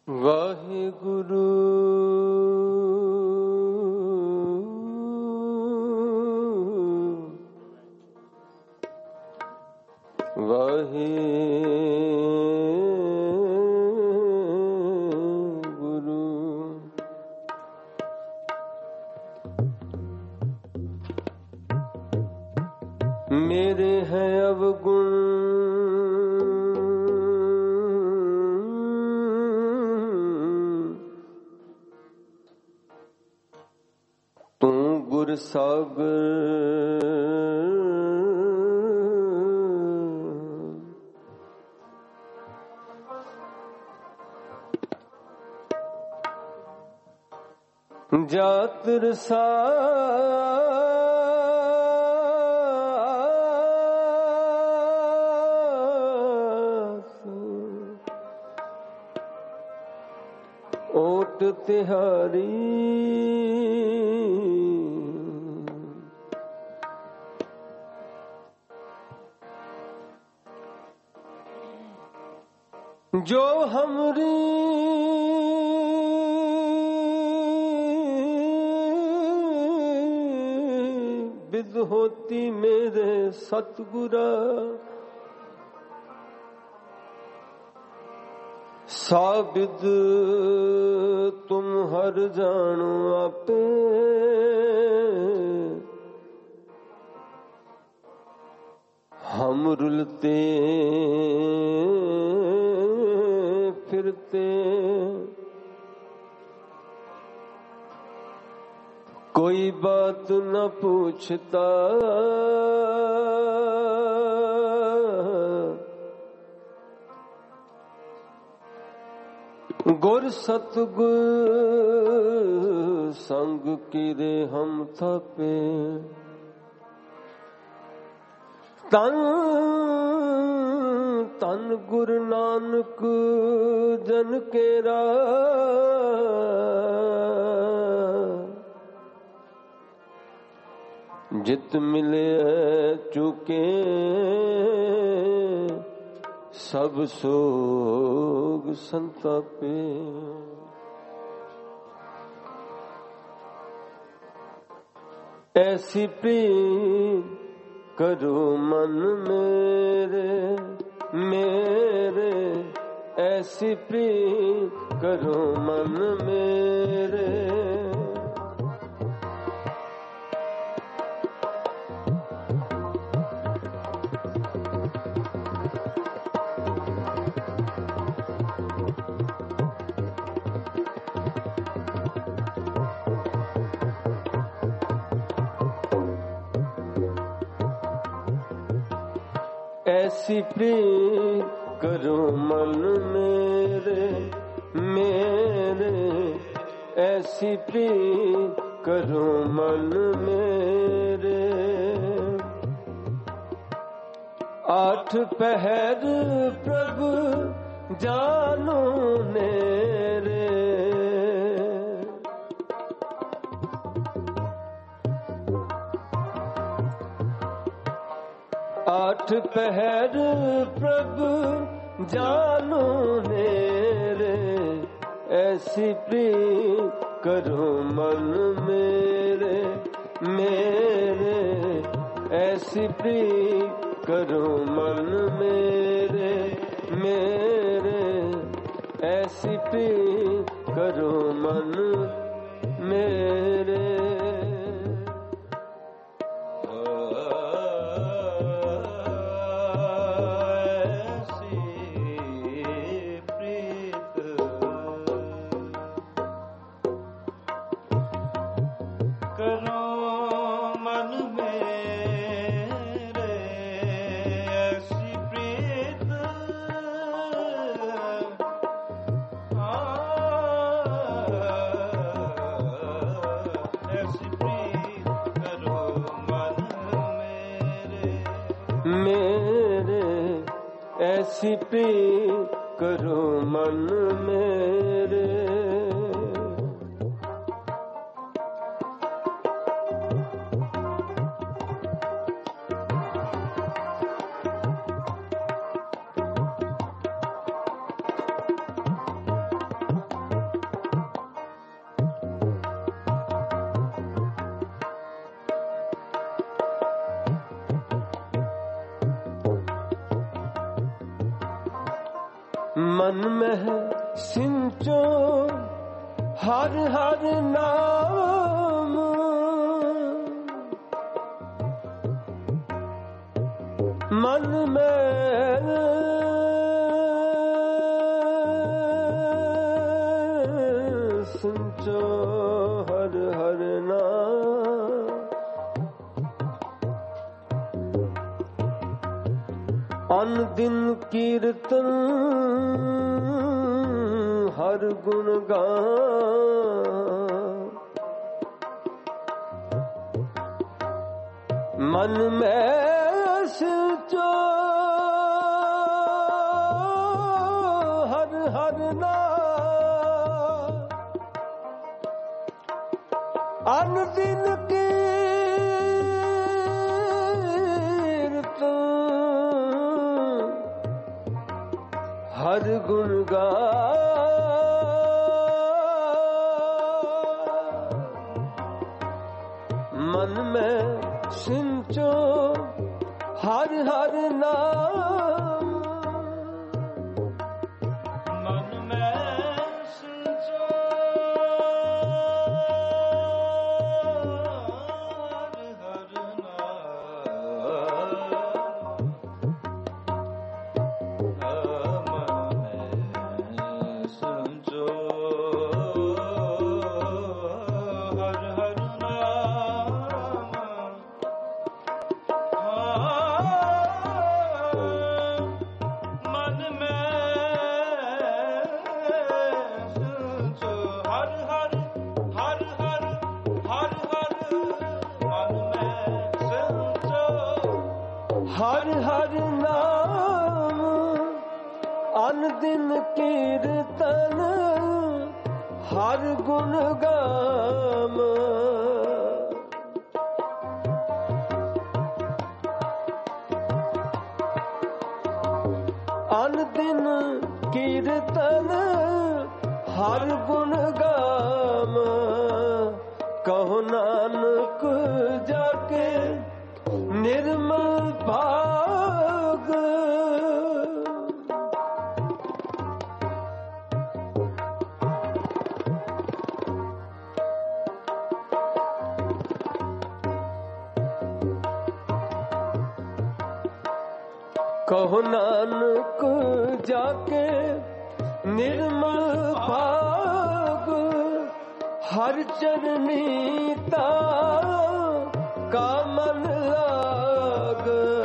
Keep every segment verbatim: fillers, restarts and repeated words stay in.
वाहिगुरु वाहिगुरु। मेरे हैं अवगुण तू गुर सागर, जात रसा ओट तिहारी, जो हमरी विद होती मेरे सतगुरा, साबिद तुम हर जानो आपे, हम रुलते फिरते कोई बात न पूछता, गुर सतगुर संग किरे हम थपे, तन तन गुरु नानक जन केरा, जित मिले चुके सब सोग संतापे। ऐसी प्रीत करो मन मेरे मेरे, ऐसी प्रीत करो मन मेरे, ऐसी प्रीत करो मन मेरे मेरे, ऐसी प्रीत करो मन मेरे। आठ पहर प्रभु जानो मेरे, आठ पहर प्रभु जानो मेरे, ऐसी प्रीत करो मन मेरे मेरे, ऐसी प्रीत करो मन मेरे मेरे, ऐसी प्रीत करो मन मेरे। मेरे ऐसी प्रीत करो मन मेरे। मन में सिंचो हर हर नाम, मन में सिंचो हर हर नाम। अन दिन कीर्तन हर गुण गान, मन में सिंचो हर हर नाम। अन दिन कीर्तन हर गुण गान, मन में सिंचो हर हर नाम। मन में सिंचो हर हर हर हर नाम। अन दिन कीर्तन हर गुण गाम, अन दिन कीर्तन हर गुण गाम। कहो नानक जाके निर्मल भाग, कहो नानक जाके निर्मल भाग। हर चरनीता का मन लाग,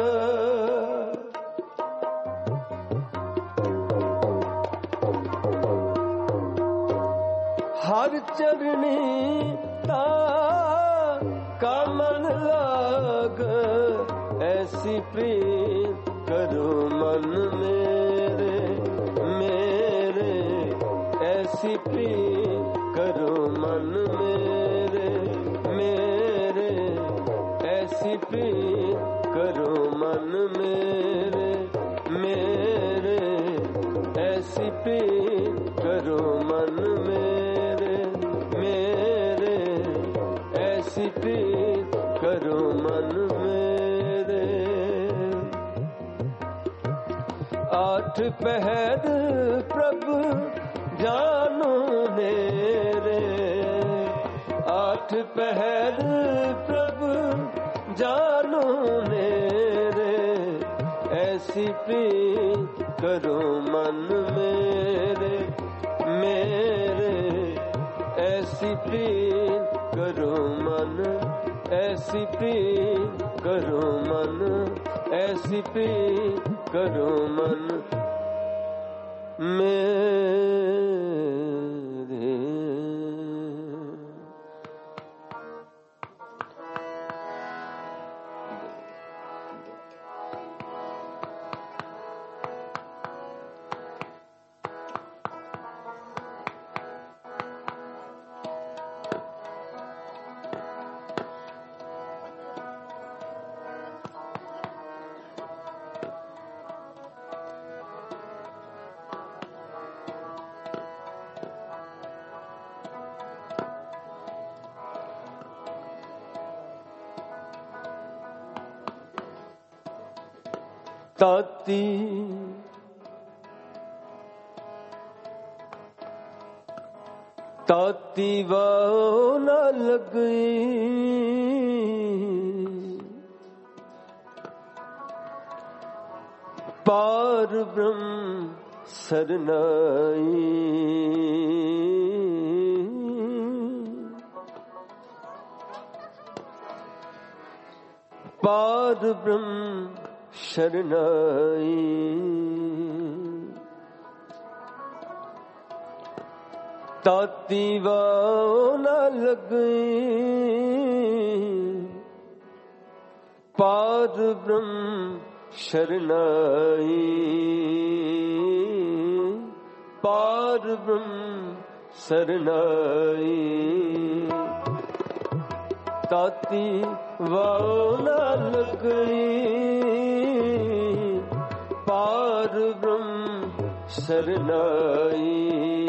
हर चरनीता का मन लाग। ऐसी प्रीत करो मन मेरे मेरे, ऐसी प्रीत करो मन मेरे मेरे, ऐसी प्रीत करो मन मेरे मेरे, ऐसी प्रीत करो मन मेरे मेरे, ऐसी प्रीत करो मन मेरे। आठ पहर प्रभु जानो मेरे, आठ पहर प्रभु जानो मेरे। ऐसी प्रीत करो मन मेरे मेरे, ऐसी प्रीत करो मन, ऐसी प्रीत करो मन, ऐसी प्रीत करो मन मेरे। ताती ਤਾਤੀ ਵਾਹ ਨਾ ਲੱਗਈ, ਪਾਰ ਬ੍ਰਹਮ ਸਰਨਾਈ। ਪਾਰ ਬ੍ਰਹਮ ਸ਼ਰਨਾਈ। ਤਾਤੀ ਵਾਹ ਨਾ ਲੱਗਈ, ਪਾਰ ਬ੍ਰਹਮ ਸ਼ਰਨਾਈ। ਪਾਰ ਬ੍ਰਹਮ ਸਰਨਾਈ। ਤਾਤੀ ਵਾਹ ਨਾ ਲੱਗਈ, ਪਾਰ ਬ੍ਰਹਮ ਸਰਨਾਈ।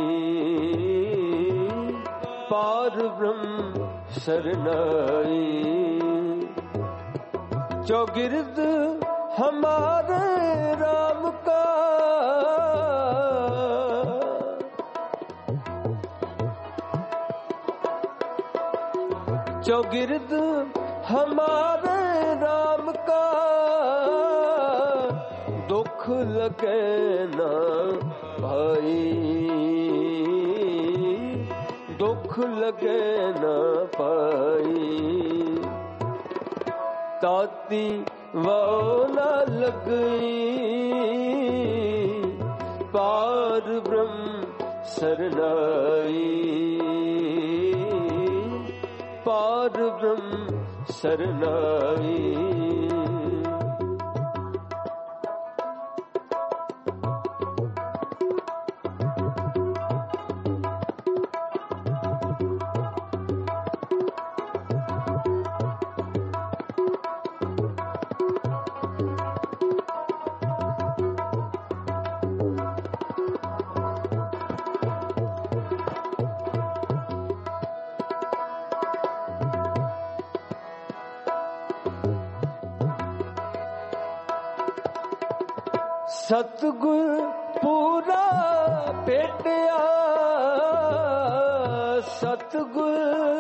ਪਾਰ ਬ੍ਰਹਮ ਸਰਨਾਈ। चौगिर्द हमारे राम का, चौगिर्द हमारे राम का, दुख लगे ना भाई, दुख लगे ना पाई। ताती वाह ना लगई, पार ब्रह्म सरनाई। पार ब्रह्म सरनाई। सतगुर पूरा भेटिया, सतगुर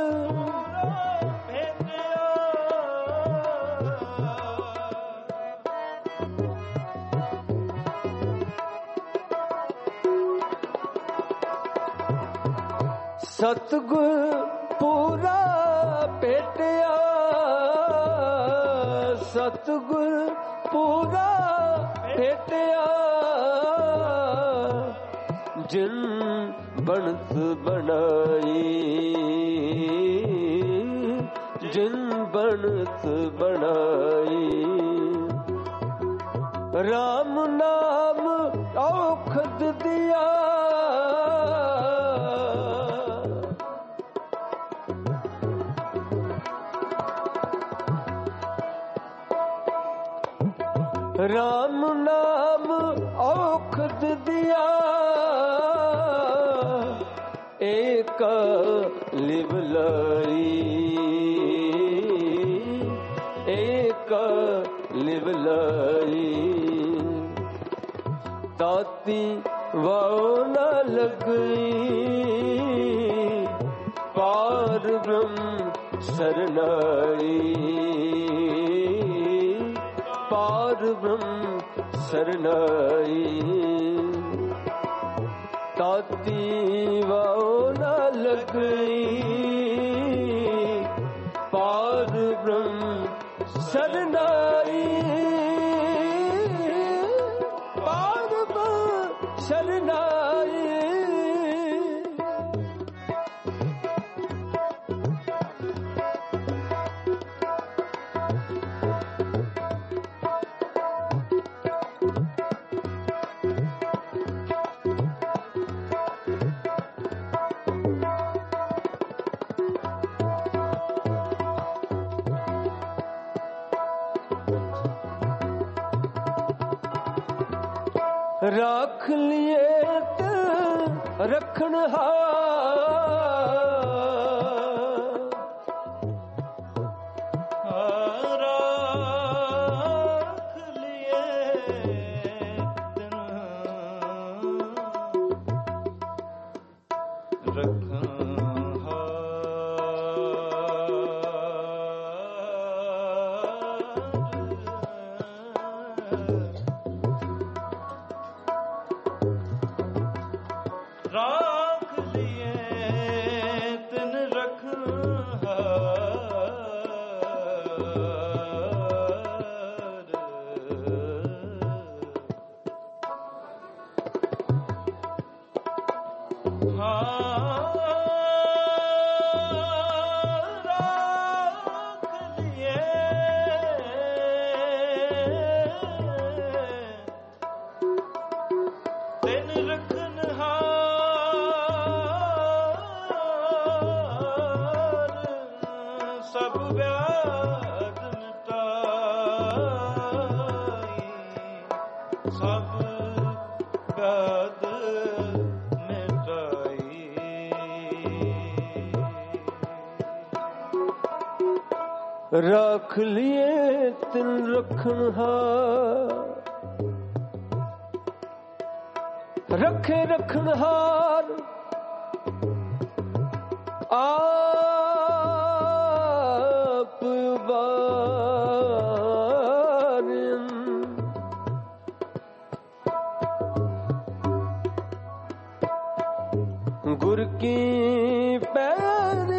भेटिया, सतगुर पूरा भेटिया, सतगुर पूरा भेटिया। जिन बनत बनाई, जिन बनत बनाई। राम नाम औखद दिया, राम नाम औखद दिया। एक लिवलाई, एक लिवलाई। ताती वाह न लगई, पार ब्रह्म सरनाई। पार ब्रह्म सरनाई। ताती वाह न लगई, पार ब्रह्म सरनाई। पार ब्रह्म सरनाई। राख लिए ते रखन राख लिए रखन ਰਾਖ ਲਿਏ ਤਿਨ ਰਖਨਹਾਰ राख लिए तिन रखनहार रखे रखनहार आप बारिन गुर की पैरी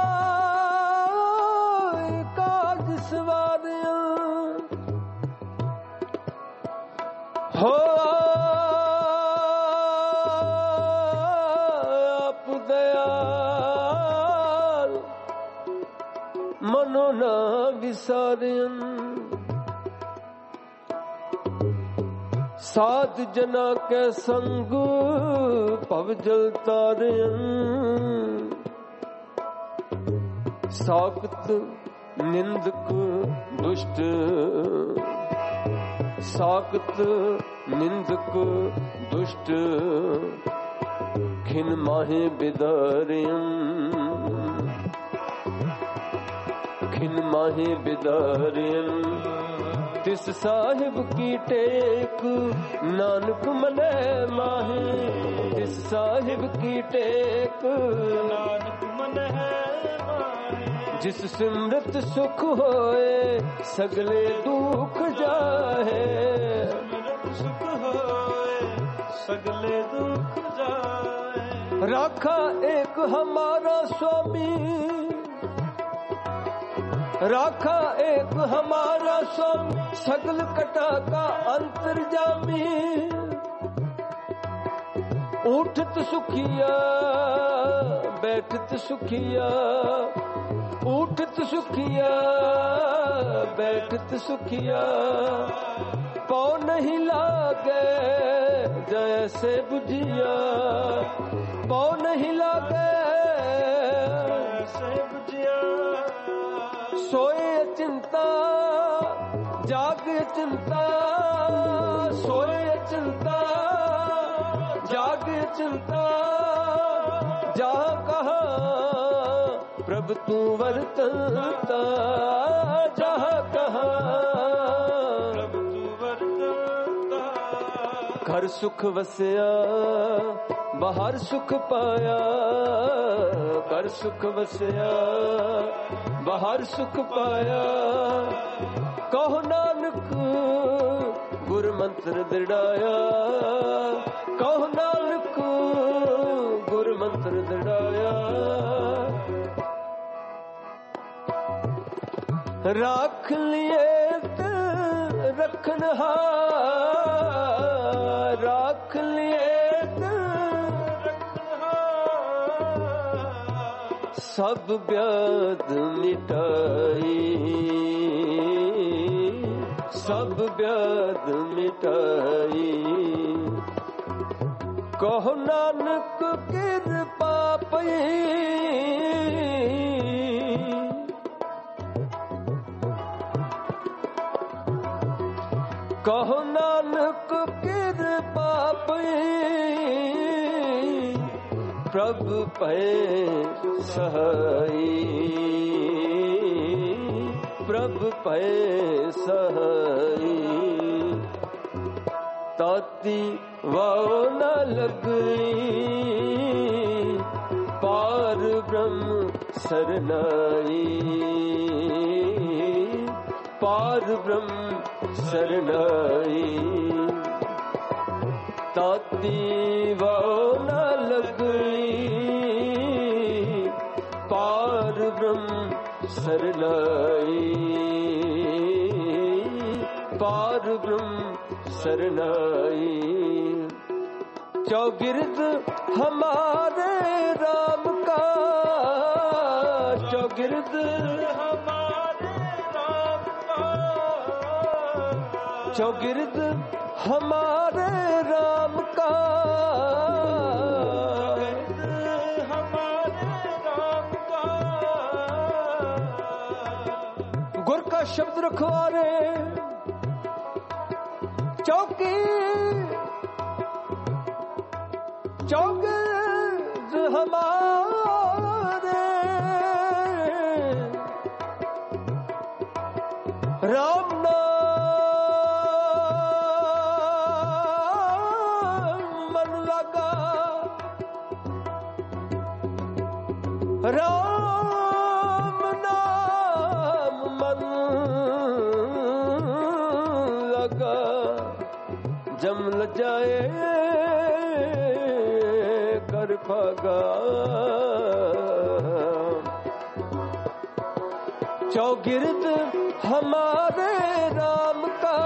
हो आप दयाल मनो न विसारन साध जना के संग भव जल तारन साकत निंदक दुष्ट साकत निंदक दुष्ट खिन माहे बिदारियन खिन माहे बिदारियन तिस साहिब की टेक नानक मने माहे तिस साहिब की टेक नानक मने जिस सिमरत सुख होए सगले दुख जाहे सिमरत सुख होए सगले दुख जाए राखा एक हमारा स्वामी राखा एक हमारा स्वामी सगल कटा का अंतर्जामी उठत सुखिया बैठत सुखिया उठत सुखिया बैठत सुखिया पौ नहीं लागे जैसे बुझिया पौ नहीं लागे जैसे बुझिया सोए चिंता जागे चिंता सोए चिंता जागे चिंता जहाँ कहा प्रभु तू वर्तता जहाँ कहा प्रभु तू वर्तता घर सुख वसया बाहर सुख पाया घर सुख वसया बाहर सुख पाया कहो नानक गुर मंत्र दृढ़ाया कहो नानक गुर मंत्र दृढ़ाया राख लिए रखनहार राख लिए रखनहार सब व्याध मिटाई सब व्याध मिटाई कहो नानक कृपा पई कहो नानक कृपा पई प्रभु पै सहाई प्रभु पै सहाई ताती वाओ न लगई पार ब्रह्म सरनाई पार ब्रह्म सरनाई ताती वाओ न लग सरनाई, पार ब्रह्म सरनाई। चौगिर्द हमारे राम का, चौगिर्द हमारे राम का, चौगिर्द हमारे राम का, हमारे राम का। गुर का शब्द रखवारे चौकी, चौगिर्द हमारे राम नाम मन लगा, राम नाम मन लगा। जम ल जाए कर भागा, चौगिर्द हमारे राम का,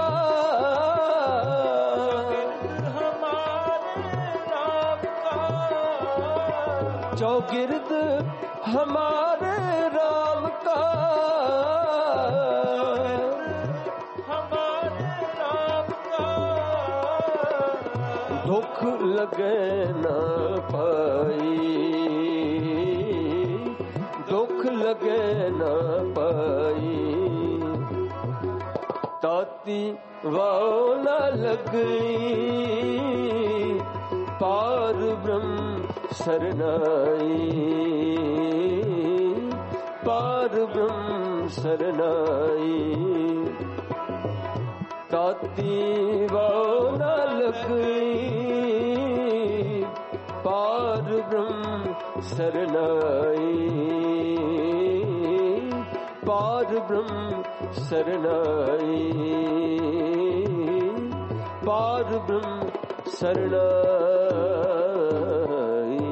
हमारे राम का। चौगिर्द हमारे राम का, हमारे राम का। दुख लगे न पाई, दुख लगे न पाई। ताती वाओ न लगी, पार ब्रह्म सरनाई, पार ब्रह्म सरनाई। ताती वाओ न लगी, पार ब्रह्म सरनाई, पार ब्रह्म सरनाई, पार ब्रह्म सरनाई।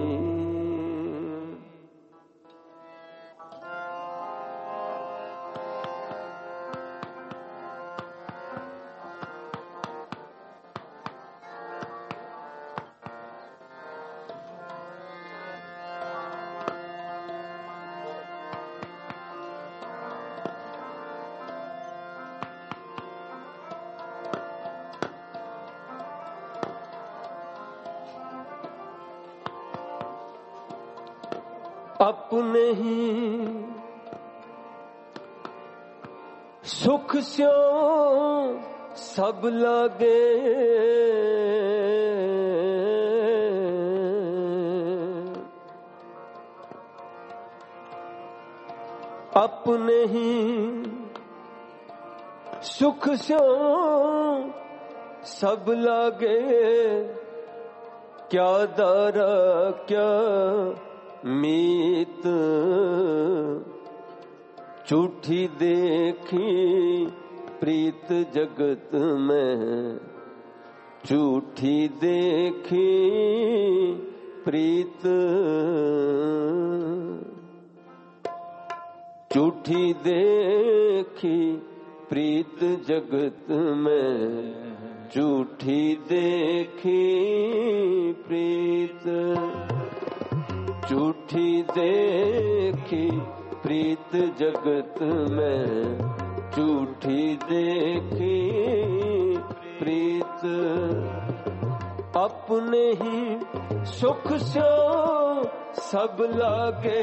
अपने ही सुख स्यों सब लागे, अपने ही सुख स्यों सब लागे। क्या दारा क्या मीत, झूठी देखी प्रीत जगत में, झूठी देखी प्रीत, झूठी देखी प्रीत जगत में, झूठी देखी प्रीत, झूठी देखी प्रीत जगत में, झूठी देखी प्रीत। अपने ही सुख से सब लागे,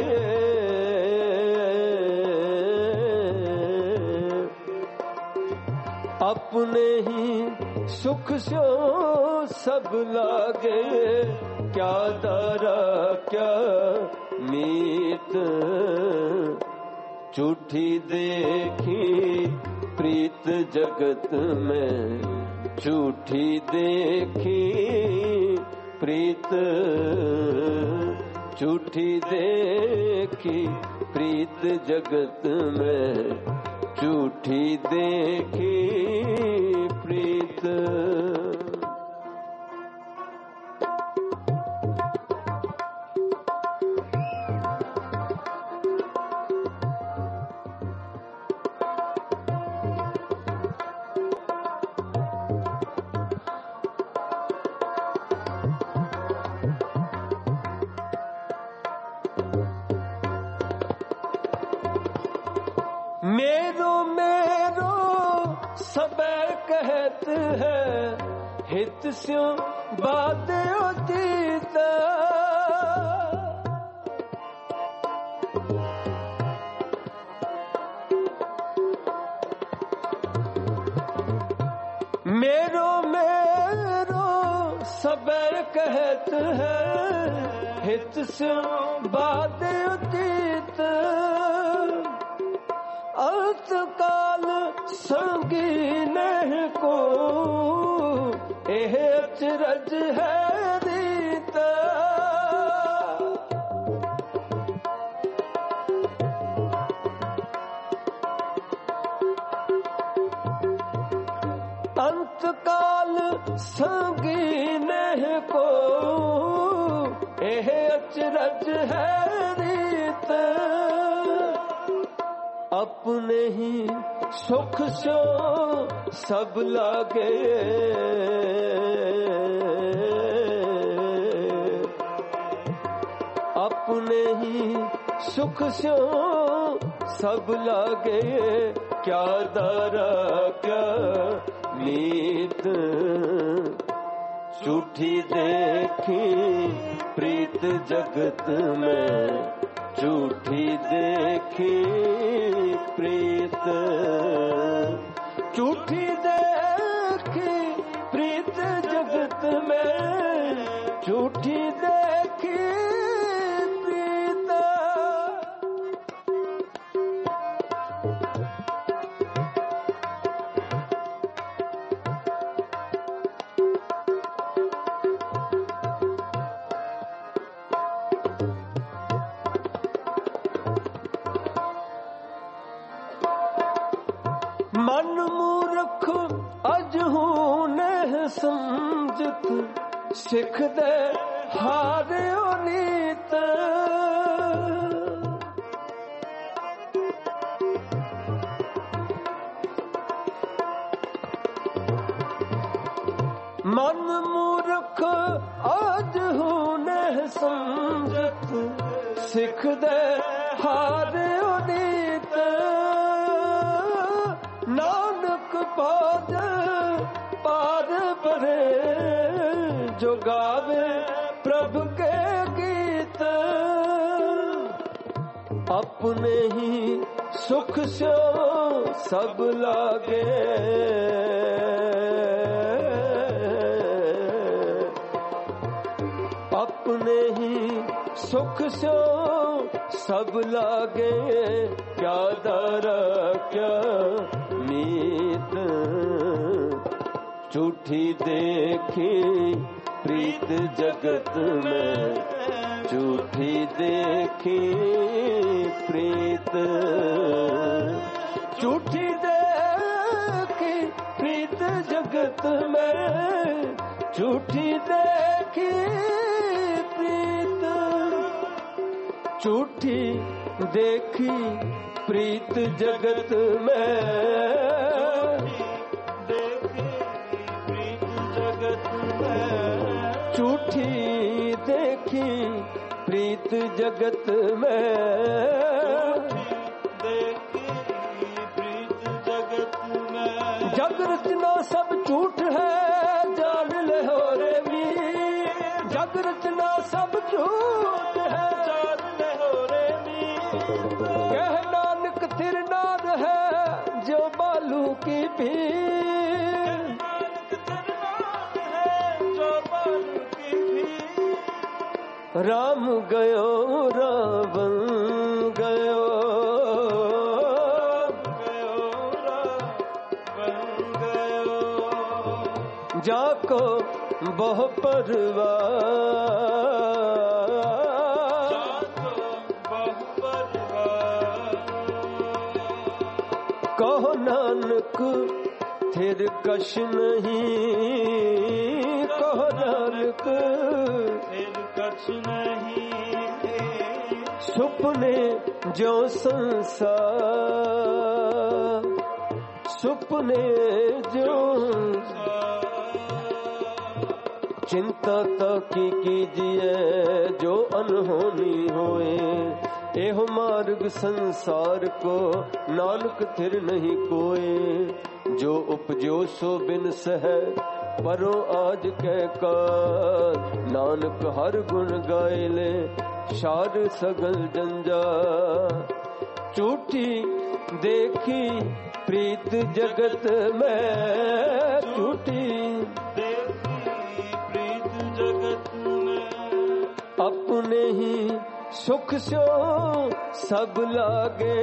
अपने ही सुख से सब लागे। क्या दारा क्या मीत, झूठी देखी प्रीत जगत में, झूठी देखी प्रीत, झूठी देखी प्रीत जगत में, झूठी देखी प्रीत। मेरो मेरो सबे कहत है, हित स्यों बात उचित। मेरो मेरो सबे कहत है, हित स्यों बात उचित। अंत काल संगी नहीं को, एह अचरज है रीत। अंत काल संगी नहीं को, एह अचरज है रीत। अपने ही सुख सो सब लागे, अपने ही सुख सो सब लागे। क्या दारा क्या नीत, झूठी देखी प्रीत जगत में, झूठी देखी प्रीत। झूठी देखी प्रीत जगत में, झूठी देखी प्रीत। मन मूर्ख अजहू नहीं समझत, सिख दे हारियो नीत। मन मूर्ख अजहू नहीं समझत, सिख दे हारियो नीत। नानक पाद पार परे, जो गावे प्रभु के गीत। अपने ही सुख सो सब लागे, अपने ही सुख सो सब लागे। क्या दारा क्या नीत, झूठी देखी प्रीत जगत में, झूठी देखी प्रीत। झूठी देखी प्रीत जगत में, झूठी देखी प्रीत। झूठी देखी प्रीत जगत में, देखी प्रीत जगत में। झूठी देखी प्रीत जगत में, देखी प्रीत जगत में। जग रचना सब झूठ है, जान ले हो रे मीर। जग रचना सब झूठ है, जान ले हो रे मीर। कह नानक थिर नाद है, जो बालू की भीड़। जो बालू की भीड़। राम गयो रावण गयो, गयो रावण गयो। जाको बहु परवार, कहो नानक थिर कश नहीं, कहो नानक थिर कश नहीं। सुपने जो संसार, सुपने जो चिंता ताकी कीजिए जो अनहोनी होए। एहो मार्ग संसार को नानक थिर नहीं कोए। जो उपजो सो बिन सह परो आज कह कार। नानक हर गुण गाए ले शार सगल जंजा। झूठी देखी प्रीत जगत में, झूठी देखी प्रीत जगत में। अपने ही सुख सो सब लागे।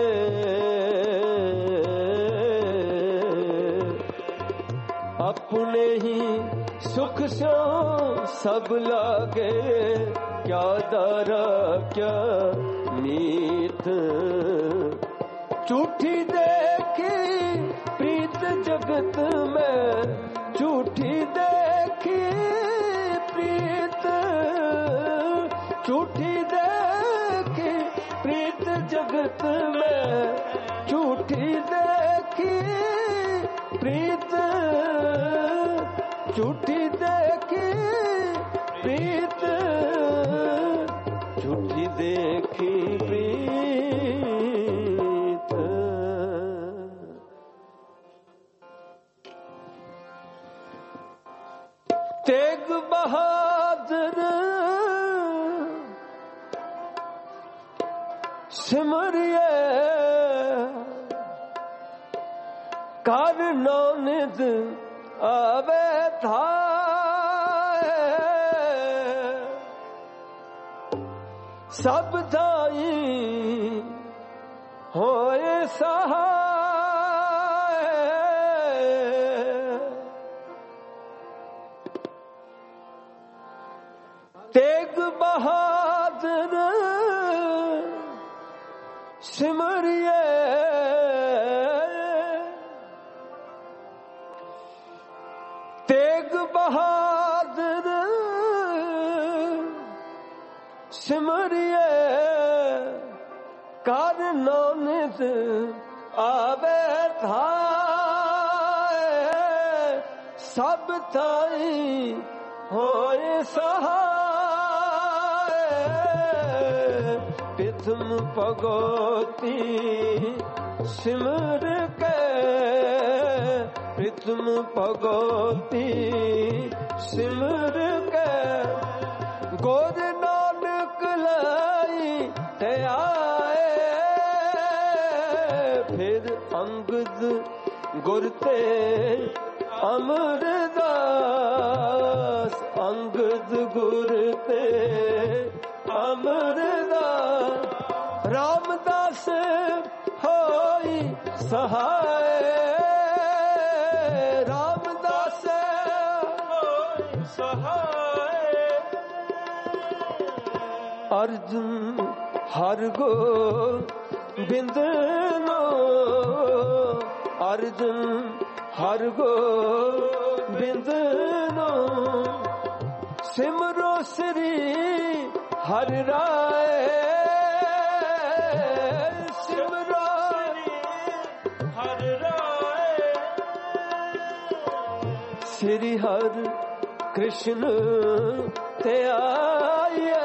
अपने ही सुख सो सब लागे। क्या दारा क्या मीत। झूठी देखी प्रीत जगत में, झूठी देखी प्रीत। झूठी देखी प्रीत जगत में, झूठी देखी प्रीत। झूठी देखी प्रीत, झूठी देखी प्रीत। तेग बहादुर सिमरिए कर नौनिध आवे थाए। सब थाई होए सहाय। तेग बहादुर सिमरिए तेग बहादुर सिमरिए कर नौनिध आवे थाए। सब थाई होए सहाय। प्रथम भगवती सिमर के, प्रथम भगवती सिमर के। गोर नानक लाई ते आए। फिर अंगद गुर ते अमरदास। अंगद गुर ते अमरदास। रामदास होई सहाय। रामदास होई सहाय। अर्जुन हर गोबिंद नो। अर्जुन हर गोबिंद नो। सिमरो श्री हर राय। सिमरो हर राय। श्री हर कृष्ण ते आए।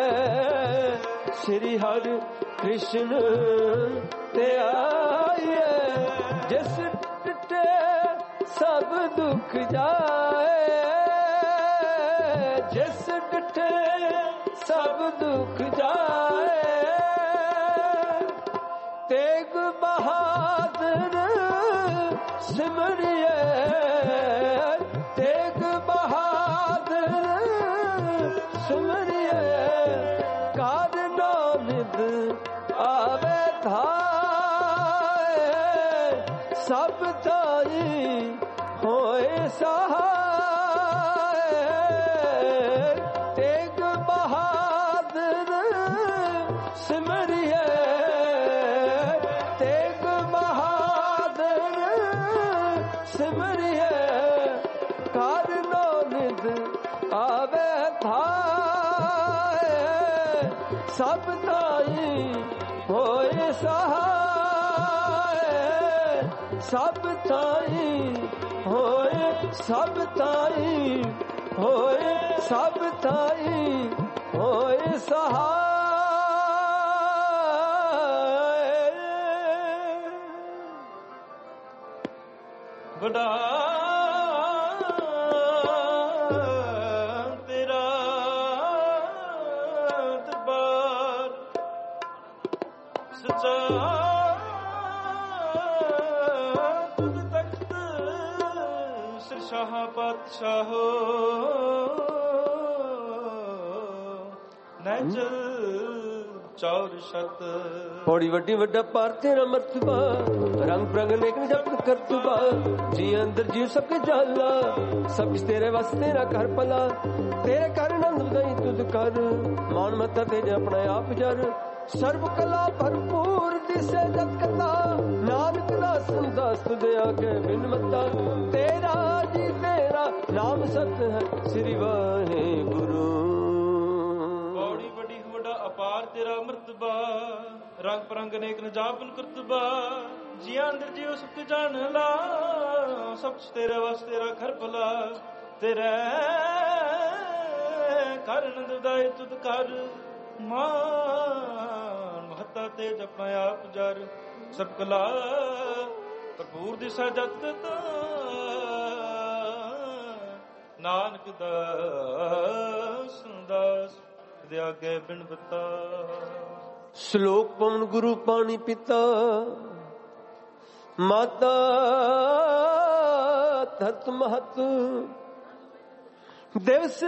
श्री हर कृष्ण ते आए। जिस डिठे सब दुख जाए। जिस डिठे सब दुख जाए। तेग बहादुर सिमरिए। तेग बहादुर सिमरिए कर नौनिध आवे थाए। सब थाई होए सहाय। तेग बहादुर सिमरिए। तेग बहादुर सिमरिए कर नौनिध आवे थाए। सब थाई होए सहाय। सब थाई होए सब थाई ਹੋਏ ਸਭ ਥਾਈ ਹੋਏ ਸਹਾਏ ਬੜਾ ਤੇਰਾ ਦਰਬਾਰ ਸੱਚਾ ਤੁਧ ਤਖਤ ਸਿਰ ਸ਼ਾਹ ਪਾਤਸ਼ਾਹ ਨੈਚਲ ਚੌਰ ਸ਼ਤ ਪੌੜੀ ਵੱਡੀ ਵੱਡਾ ਪਾਰ ਤੇਰਾ ਮਰਤਬਾ ਰੰਗ ਪ੍ਰੰਗ ਨੇਕ ਜਪ ਕਰਤੂਬਾ ਜੀ ਅੰਦਰ ਜੀ ਸਭ ਕੇ ਜਾਲਾ ਸਭ ਕਿਸ ਤੇਰੇ ਵਸ ਤੇਰਾ ਘਰ ਭਲਾ ਤੇਰੇ ਘਰ ਨੰਦ ਵਧਾਈ ਤੁਧ ਕਰ ਮਾਨ ਮੱਤਾ ਤੇ ਆਪਣਾ ਆਪ ਜਰ ਸਰਬ ਕਲਾ ਭਰਪੂਰ ਦਿਸੇ ਜਤ ਕਥਾ ਨਾਨਕ ਦਾ ਸੰਦਾਸ ਤੁਦੇ ਆਗੇ ਬਿਨ ਮੱਤਾ ਤੇਰਾ ਜੀ ਤੇਰਾ ਨਾਮ ਸਤ ਹੈ ਸ੍ਰੀ ਵਾਹਿਗੁਰੂ ਪੌੜੀ ਵੱਡੀ ਵੱਡਾ ਅਪਾਰ ਤੇਰਾ ਮਰਤਬਾ ਰੰਗ ਪਰੰਗ ਨੇਕ ਨਜਾਬਨ ਕਰਤਬਾ ਜੀਆਂ ਅੰਦਰ ਜਿਉ ਸੁਖ ਜਾਣ ਲਾ ਸਭ ਕੁਛ ਤੇਰੇ ਵਾਸ ਤੇਰਾ ਘਰ ਭਲਾ ਤੇਰੇ ਘਰ ਨੰਦ ਵਧਾਏ ਤੁਧ ਕਰ ਮਾਨ ਮਹੱਤਾ ਤੇ ਜਪਣਾ ਆਪ ਜਰ ਸਭ ਕਲਾ ਭਰਪੂਰ ਦਿਸਾ ਜਤ ਤਾ ਨਾਨਕ ਦਾਸ ਦਾਸ ਦੇ ਆਗੇ ਬਿਨ ਬਤਾ ਸ਼ਲੋਕ ਪਵਨ ਗੁਰੂ ਪਾਣੀ ਪਿਤਾ ਮਾਤਾ ਧਰਤ ਮਹਤ ਦਿਵਸ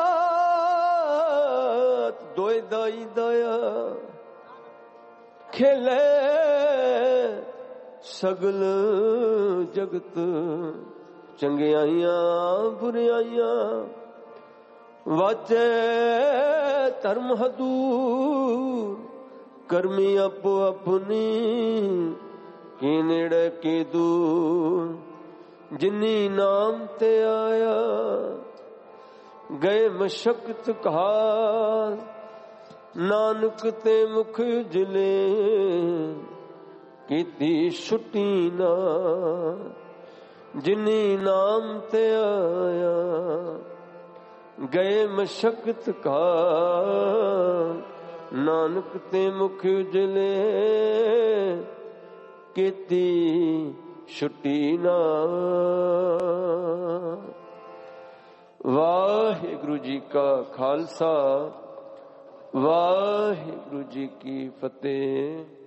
ਰਾਤ ਦੋਇ ਦਾਈ ਦਇਆ ਖੇਲੇ ਸਗਲ ਜਗਤ ਚੰਗਿਆਈਆਂ ਬੁਰਿਆਈਆਂ ਵਾਚੇ ਧਰਮ ਹਦੂਰ ਕਰਮੀ ਆਪੋ ਆਪਣੀ ਕੀ ਨੇੜੇ ਕੀ ਦੂਰ ਜਿਨੀ ਨਾਮ ਤੇ ਆਇਆ ਗਏ ਮਸ਼ਕਤ ਕਹਾਰ ਨਾਨਕ ਤੇ ਮੁਖ ਜਿਲੇ ਕੀਤੀ ਛੁੱਟੀ ਨਾ ਜਿਨੀ ਨਾਮ ਤੇ ਆਇਆ ਗਏ ਮਸ਼ਕਤ ਕਹਾਰ ਨਾਨਕ ਤੇ ਮੁਖ ਉਜਲੇ ਕੀਤੀ ਛੁੱਟੀ ਨਾ ਵਾਹਿਗੁਰੂ ਜੀ ਕਾ ਖਾਲਸਾ ਵਾਹਿਗੁਰੂ ਜੀ ਕੀ ਫਤਿਹ।